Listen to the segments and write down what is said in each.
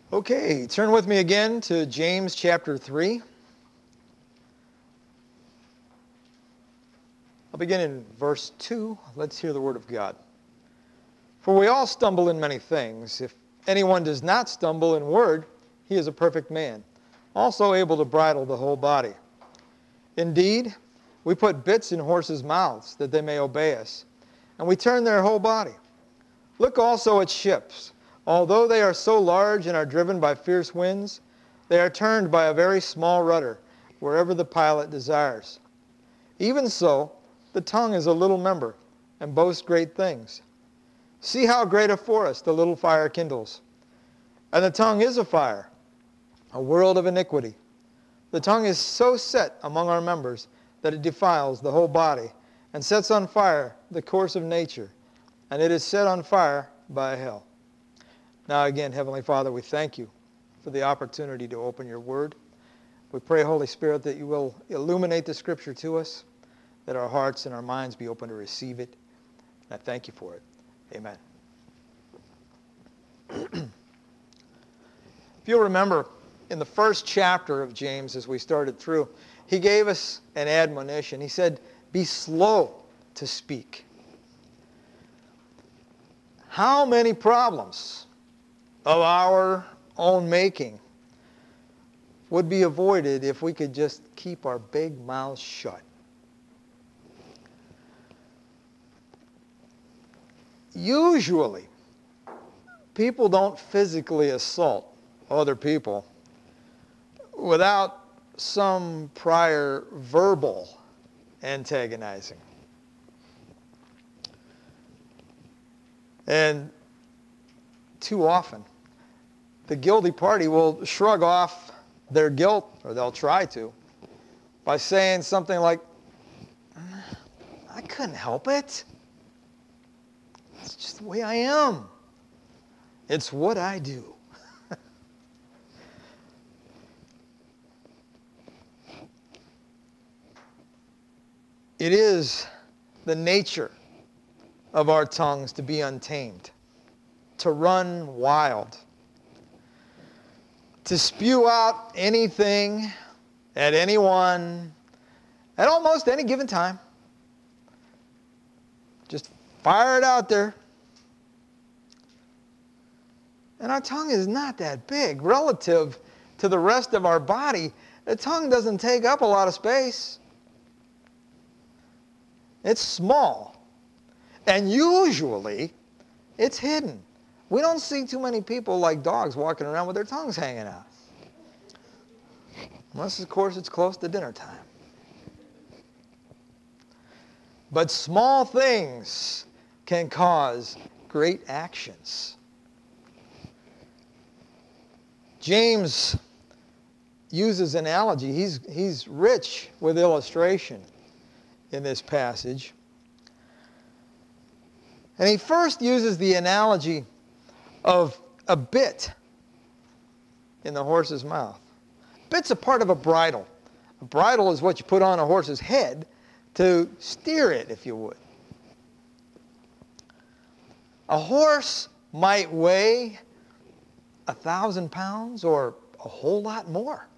Okay, turn with me again to James chapter 3. I'll begin in verse 2. Let's hear the word of God. For we all stumble in many things. If anyone does not stumble in word, he is a perfect man, also able to bridle the whole body. Indeed, we put bits in horses' mouths that they may obey us, and we turn their whole body. Look also at ships. Although they are so large and are driven by fierce winds, they are turned by a very small rudder, wherever the pilot desires. Even so, the tongue is a little member, and boasts great things. See how great a forest a little fire kindles. And the tongue is a fire, a world of iniquity. The tongue is so set among our members that it defiles the whole body, and sets on fire the course of nature, and it is set on fire by hell. Now again, Heavenly Father, we thank you for the opportunity to open your word. We pray, Holy Spirit, that you will illuminate the scripture to us, that our hearts and our minds be open to receive it. And I thank you for it. Amen. If you'll remember, in the first chapter of James, as we started through, he gave us an admonition. He said, be slow to speak. How many problems of our own making would be avoided if we could just keep our big mouths shut? Usually, people don't physically assault other people without some prior verbal antagonizing. And too often, the guilty party will shrug off their guilt, or they'll try to, by saying something like, I couldn't help it. It's just the way I am. It's what I do. It is the nature of our tongues to be untamed, to run wild, to spew out anything at anyone at almost any given time. Just fire it out there. And our tongue is not that big. Relative to the rest of our body, the tongue doesn't take up a lot of space. It's small. And usually, it's hidden. We don't see too many people like dogs walking around with their tongues hanging out. Unless, of course, it's close to dinner time. But small things can cause great actions. James uses analogy. He's rich with illustration in this passage. And he first uses the analogy of a bit in the horse's mouth. Bit's a part of a bridle. A bridle is what you put on a horse's head to steer it, if you would. A horse might weigh 1,000 pounds or a whole lot more.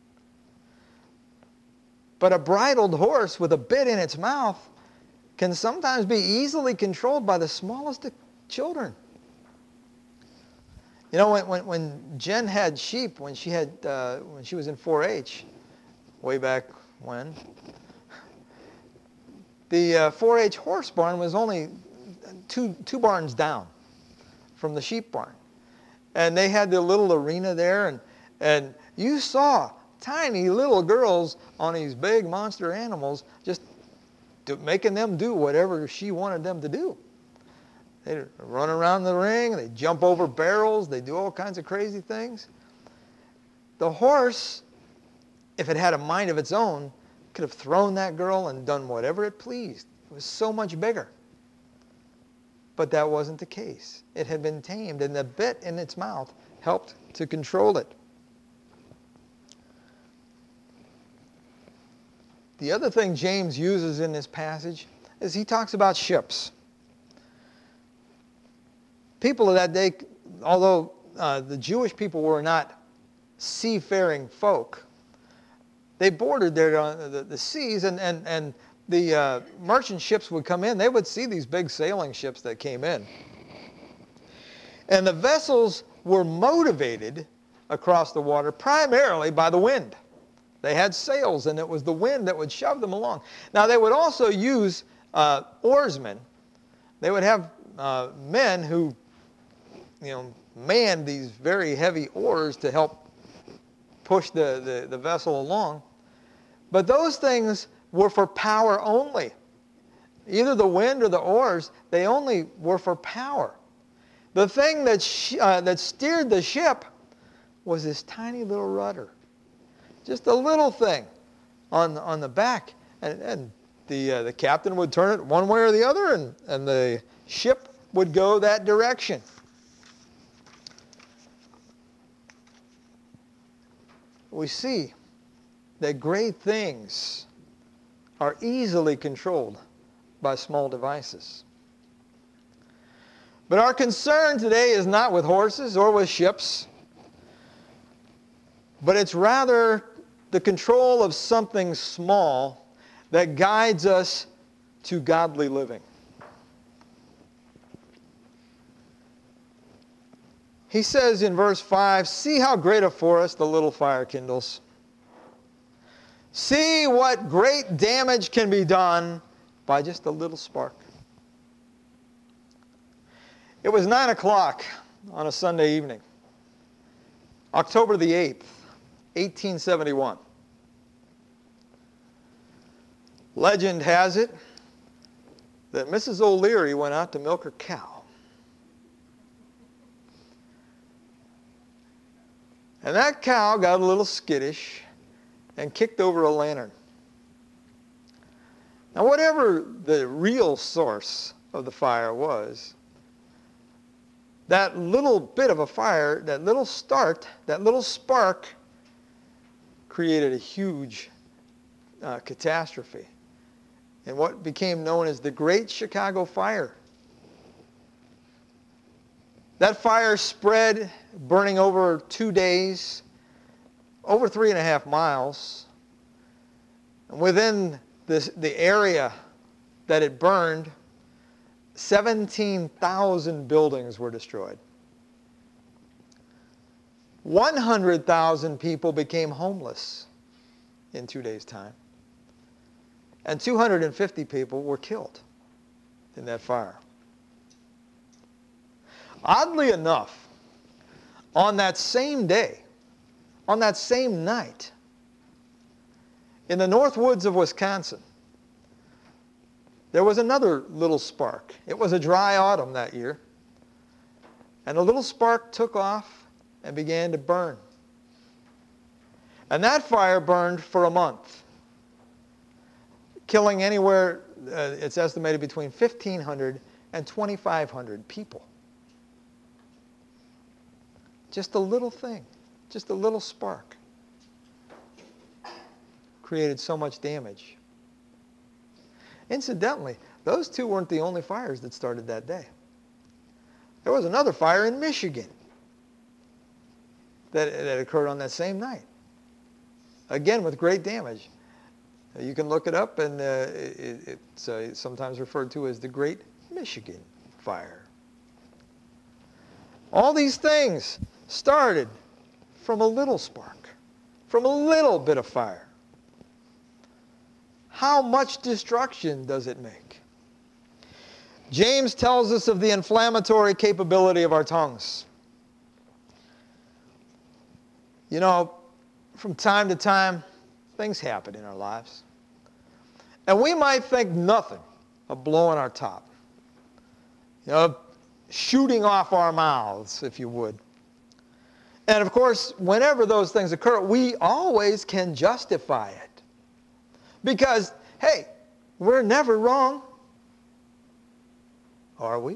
But a bridled horse with a bit in its mouth can sometimes be easily controlled by the smallest of children. You know, when Jen had sheep, when she was in 4-H, way back when, the 4-H horse barn was only two barns down from the sheep barn. And they had the little arena there, and you saw tiny little girls on these big monster animals just making them do whatever she wanted them to do. They'd run around the ring, they'd jump over barrels, they'd do all kinds of crazy things. The horse, if it had a mind of its own, could have thrown that girl and done whatever it pleased. It was so much bigger. But that wasn't the case. It had been tamed, and the bit in its mouth helped to control it. The other thing James uses in this passage is he talks about ships. People of that day, although the Jewish people were not seafaring folk. They bordered there on the seas, and the merchant ships would come in. They would see these big sailing ships that came in. And the vessels were motivated across the water primarily by the wind. They had sails, and it was the wind that would shove them along. Now, they would also use oarsmen. They would have men who, manned these very heavy oars to help push the vessel along. But those things were for power only. Either the wind or the oars, they only were for power. The thing that steered the ship was this tiny little rudder. Just a little thing on the back. And the captain would turn it one way or the other, and the ship would go that direction. We see that great things are easily controlled by small devices. But our concern today is not with horses or with ships, but it's rather the control of something small that guides us to godly living. He says in verse 5, "See how great a forest the little fire kindles. See what great damage can be done by just a little spark." It was 9 o'clock on a Sunday evening, October the 8th, 1871. Legend has it that Mrs. O'Leary went out to milk her cow. And that cow got a little skittish and kicked over a lantern. Now, whatever the real source of the fire was, that little bit of a fire, that little start, that little spark created a huge catastrophe in what became known as the Great Chicago Fire. That fire spread, burning over 2 days, over 3.5 miles. And within the area that it burned, 17,000 buildings were destroyed. 100,000 people became homeless in 2 days' time. And 250 people were killed in that fire. Oddly enough, on that same day, on that same night, in the north woods of Wisconsin, there was another little spark. It was a dry autumn that year. And the little spark took off and began to burn. And that fire burned for a month, killing anywhere, it's estimated, between 1,500 and 2,500 people. Just a little thing, just a little spark, created so much damage. Incidentally, those two weren't the only fires that started that day. There was another fire in Michigan that occurred on that same night. Again, with great damage. You can look it up, and it's sometimes referred to as the Great Michigan Fire. All these things started from a little spark, from a little bit of fire. How much destruction does it make? James tells us of the inflammatory capability of our tongues. You know, from time to time, things happen in our lives. And we might think nothing of blowing our top. You know, shooting off our mouths, if you would. And of course, whenever those things occur, we always can justify it. Because, hey, we're never wrong. Are we?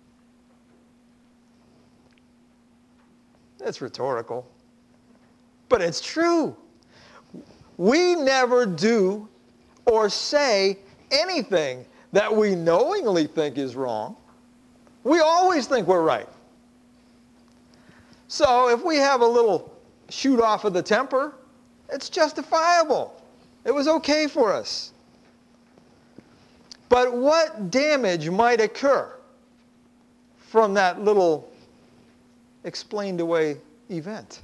It's rhetorical. But it's true. We never do or say anything that we knowingly think is wrong. We always think we're right. So if we have a little shoot off of the temper, it's justifiable. It was okay for us. But what damage might occur from that little explained away event?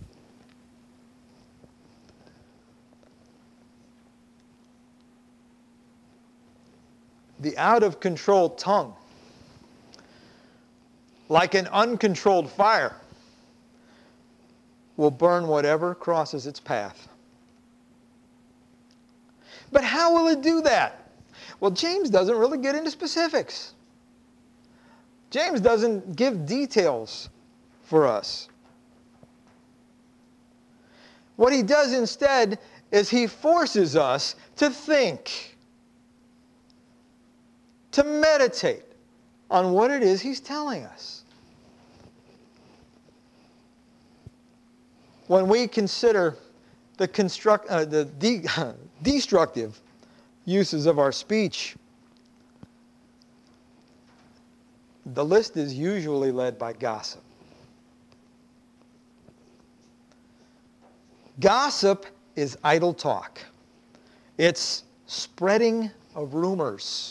The out of control tongue, like an uncontrolled fire, will burn whatever crosses its path. But how will it do that? Well, James doesn't really get into specifics. James doesn't give details for us. What he does instead is he forces us to think, to meditate on what it is he's telling us. When we consider the destructive uses of our speech, the list is usually led by gossip. Gossip is idle talk. It's spreading of rumors.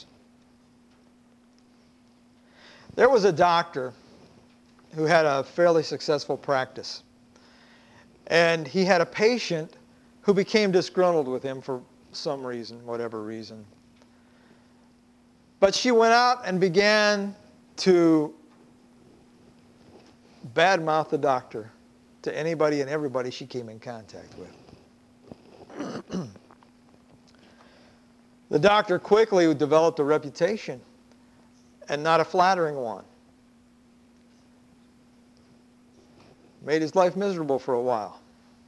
There was a doctor who had a fairly successful practice. And he had a patient who became disgruntled with him for some reason, whatever reason. But she went out and began to badmouth the doctor to anybody and everybody she came in contact with. The doctor quickly developed a reputation, and not a flattering one. Made his life miserable for a while.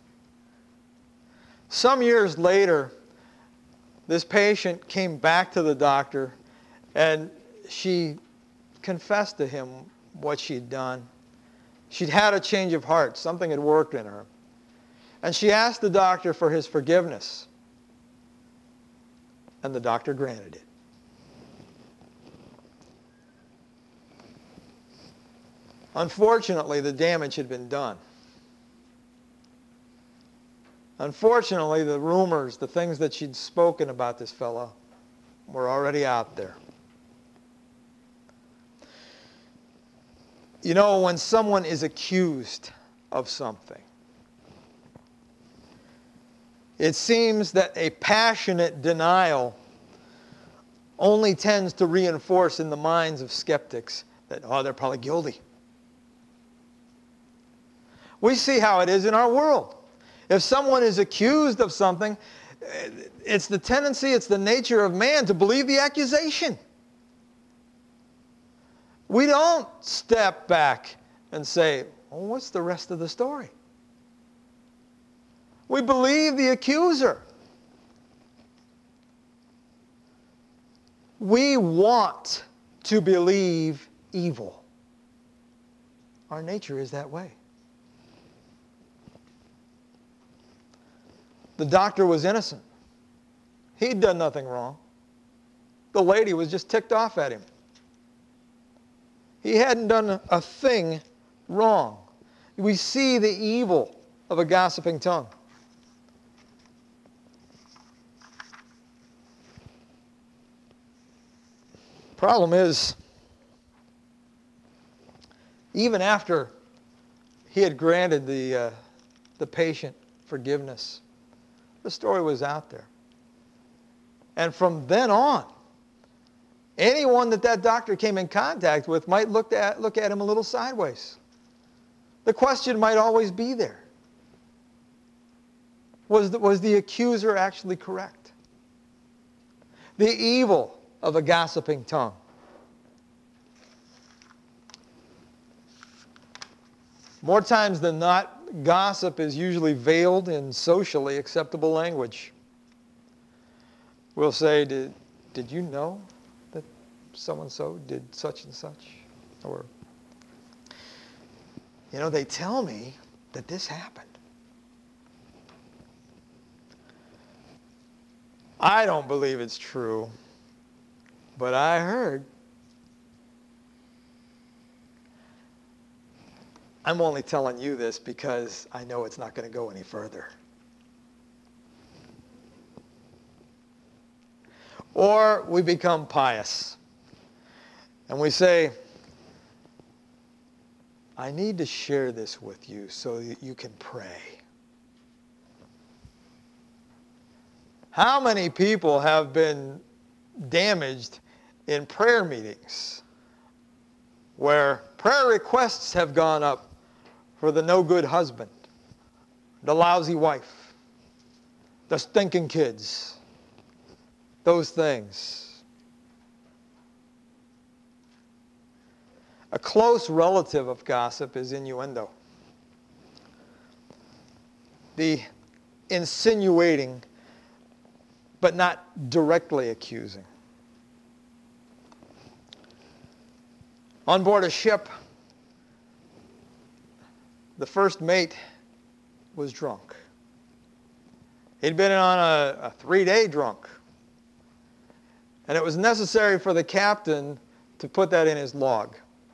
Some years later, this patient came back to the doctor, and she confessed to him what she'd done. She'd had a change of heart. Something had worked in her. And she asked the doctor for his forgiveness. And the doctor granted it. Unfortunately, the damage had been done. Unfortunately, the rumors, the things that she'd spoken about this fellow were already out there. You know, when someone is accused of something, it seems that a passionate denial only tends to reinforce in the minds of skeptics that, oh, they're probably guilty. We see how it is in our world. If someone is accused of something, it's the tendency, it's the nature of man to believe the accusation. We don't step back and say, well, what's the rest of the story? We believe the accuser. We want to believe evil. Our nature is that way. The doctor was innocent. He'd done nothing wrong. The lady was just ticked off at him. He hadn't done a thing wrong. We see the evil of a gossiping tongue. Problem is, even after he had granted the patient forgiveness, the story was out there. And from then on, anyone that doctor came in contact with might look at him a little sideways. The question might always be there. Was the accuser actually correct? The evil of a gossiping tongue. More times than not, gossip is usually veiled in socially acceptable language. We'll say, did you know that so-and-so did such and such? Or, you know, they tell me that this happened. I don't believe it's true, but I heard. I'm only telling you this because I know it's not going to go any further. Or we become pious. And we say, I need to share this with you so that you can pray. How many people have been damaged in prayer meetings where prayer requests have gone up for the no good husband, the lousy wife, the stinking kids, those things? A close relative of gossip is innuendo. The insinuating, but not directly accusing. On board a ship, the first mate was drunk. He'd been on a 3-day drunk. And it was necessary for the captain to put that in his log.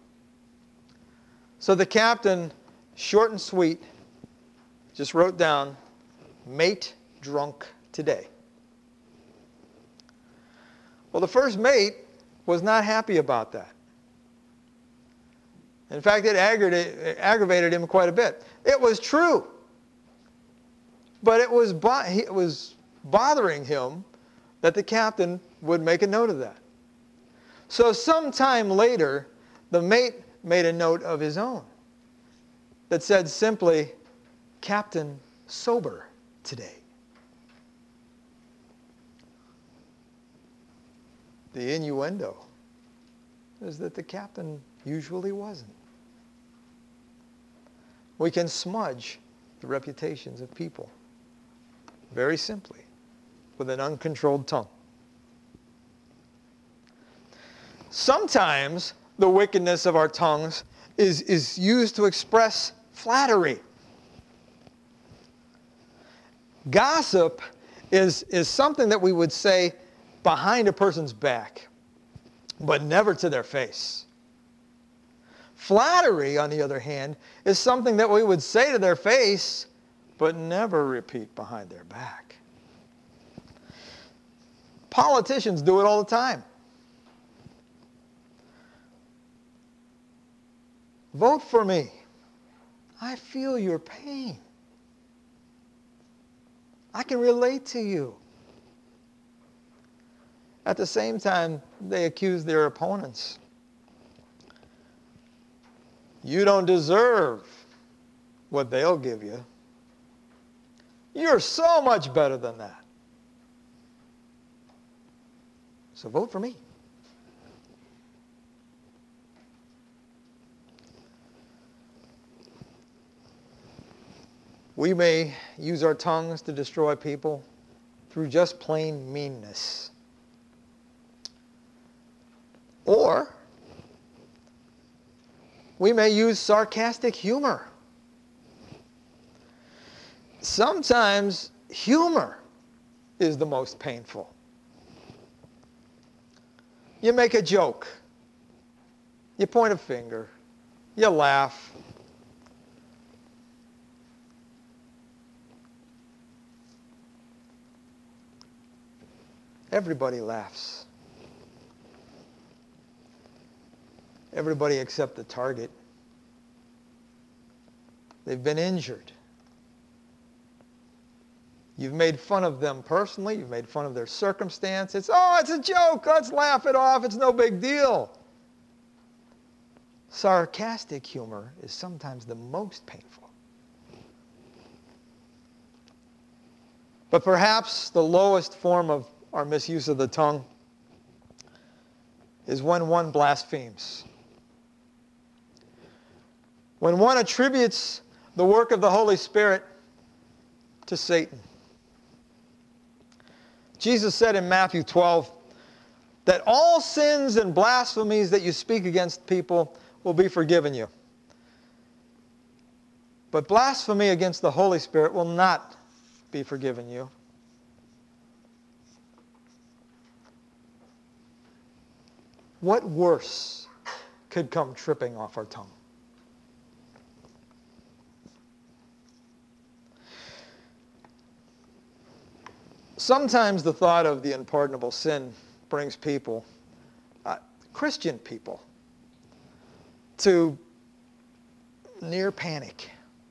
So the captain, short and sweet, just wrote down, mate drunk today. Well, the first mate was not happy about that. In fact, it aggravated him quite a bit. It was true. But it was bothering him that the captain would make a note of that. So sometime later, the mate made a note of his own that said simply, Captain sober today. The innuendo is that the captain usually wasn't. We can smudge the reputations of people very simply with an uncontrolled tongue. Sometimes the wickedness of our tongues is used to express flattery. Gossip is something that we would say behind a person's back, but never to their face. Flattery, on the other hand, is something that we would say to their face, but never repeat behind their back. Politicians do it all the time. Vote for me. I feel your pain. I can relate to you. At the same time, they accuse their opponents. You don't deserve what they'll give you. You're so much better than that. So vote for me. We may use our tongues to destroy people through just plain meanness. Or we may use sarcastic humor. Sometimes humor is the most painful. You make a joke. You point a finger. You laugh. Everybody laughs. Everybody except the target. They've been injured. You've made fun of them personally. You've made fun of their circumstance. It's a joke. Let's laugh it off. It's no big deal. Sarcastic humor is sometimes the most painful. But perhaps the lowest form of our misuse of the tongue is when one blasphemes. When one attributes the work of the Holy Spirit to Satan. Jesus said in Matthew 12 that all sins and blasphemies that you speak against people will be forgiven you. But blasphemy against the Holy Spirit will not be forgiven you. What worse could come tripping off our tongue? Sometimes the thought of the unpardonable sin brings people, Christian people, to near panic.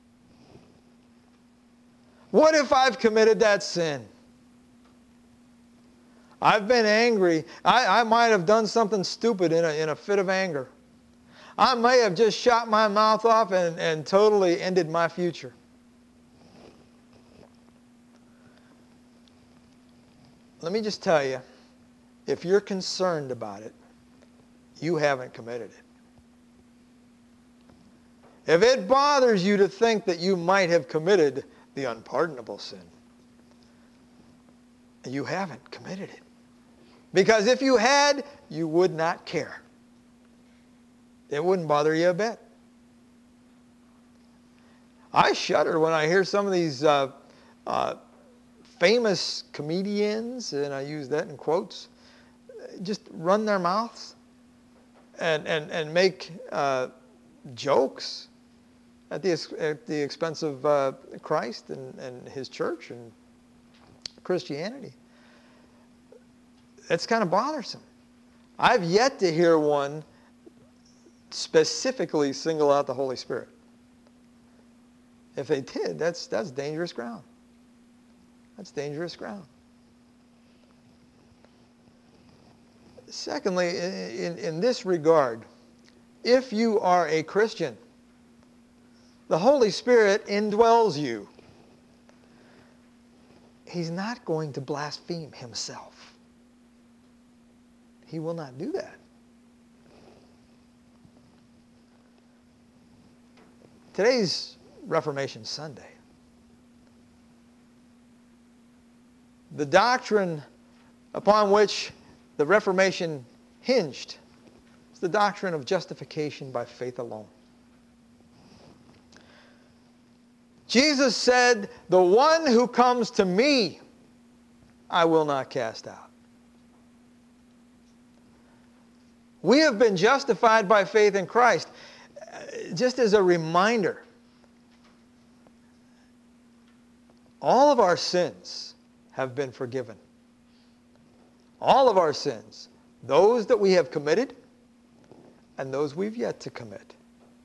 What if I've committed that sin? I've been angry. I might have done something stupid in a fit of anger. I may have just shot my mouth off and totally ended my future. Let me just tell you, if you're concerned about it, you haven't committed it. If it bothers you to think that you might have committed the unpardonable sin, you haven't committed it. Because if you had, you would not care. It wouldn't bother you a bit. I shudder when I hear some of these famous comedians, and I use that in quotes, just run their mouths and make jokes at the expense of Christ and His church and Christianity. It's kind of bothersome. I've yet to hear one specifically single out the Holy Spirit. If they did, that's dangerous ground. That's dangerous ground. Secondly, in this regard, if you are a Christian, the Holy Spirit indwells you. He's not going to blaspheme Himself. He will not do that. Today's Reformation Sunday. The doctrine upon which the Reformation hinged is the doctrine of justification by faith alone. Jesus said, "The one who comes to me, I will not cast out." We have been justified by faith in Christ. Just as a reminder, all of our sins have been forgiven. All of our sins, those that we have committed and those we've yet to commit,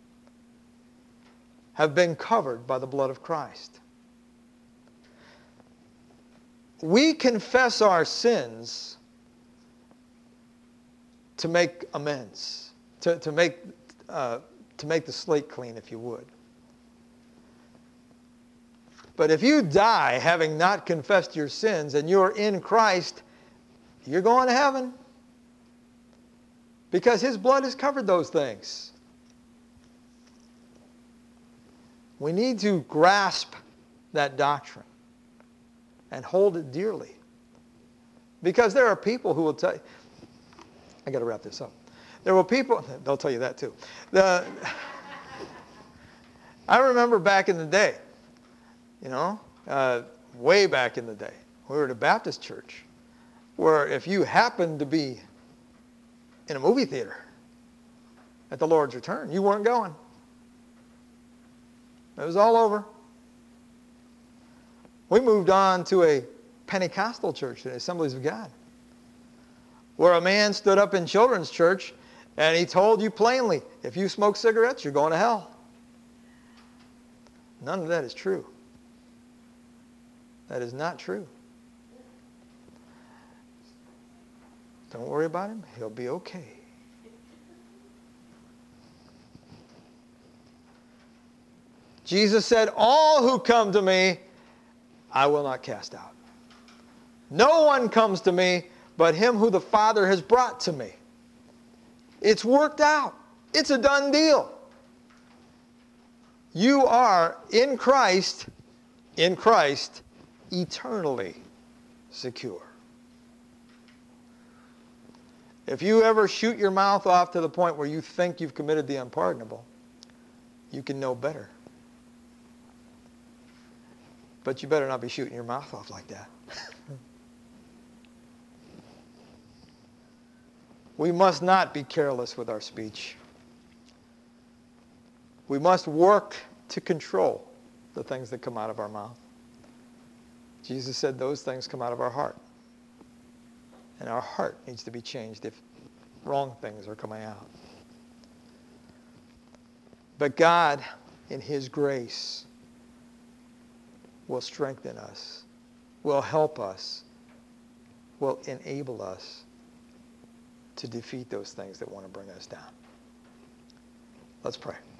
have been covered by the blood of Christ. We confess our sins to make amends, to make the slate clean, if you would. But if you die having not confessed your sins and you're in Christ, you're going to heaven. Because His blood has covered those things. We need to grasp that doctrine and hold it dearly. Because there are people who will tell you, I got to wrap this up. There were people, they'll tell you that too. I remember back in the day, way back in the day, we were at a Baptist church where if you happened to be in a movie theater at the Lord's return, you weren't going. It was all over. We moved on to a Pentecostal church, the Assemblies of God, where a man stood up in children's church and he told you plainly, if you smoke cigarettes, you're going to hell. None of that is true. That is not true. Don't worry about him. He'll be okay. Jesus said, all who come to me, I will not cast out. No one comes to me but him who the Father has brought to me. It's worked out. It's a done deal. You are in Christ, eternally secure. If you ever shoot your mouth off to the point where you think you've committed the unpardonable, you can know better. But you better not be shooting your mouth off like that. We must not be careless with our speech. We must work to control the things that come out of our mouth. Jesus said those things come out of our heart. And our heart needs to be changed if wrong things are coming out. But God, in his grace, will strengthen us, will help us, will enable us to defeat those things that want to bring us down. Let's pray.